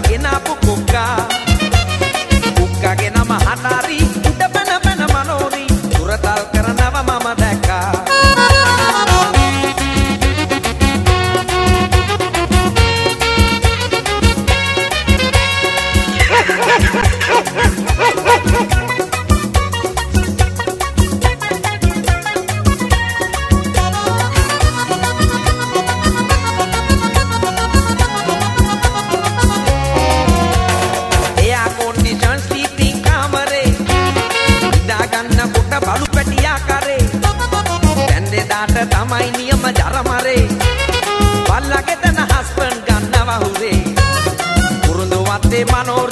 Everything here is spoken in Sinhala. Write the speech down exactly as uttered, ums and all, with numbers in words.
ගෙනාපු කුක්කා කුක්කාගේ නම හනාරි උඩ පැන පැන මනෝරි සුරතල් කරනව මම දැක්කා බලු පැටියා කරේ දැන් දෙදාට තමයි නියම ජරමරේ බල්ලගේ තන හස්බන්ඩ් ගන්නව හුරේ කුරුඳු වත්තේ මනෝර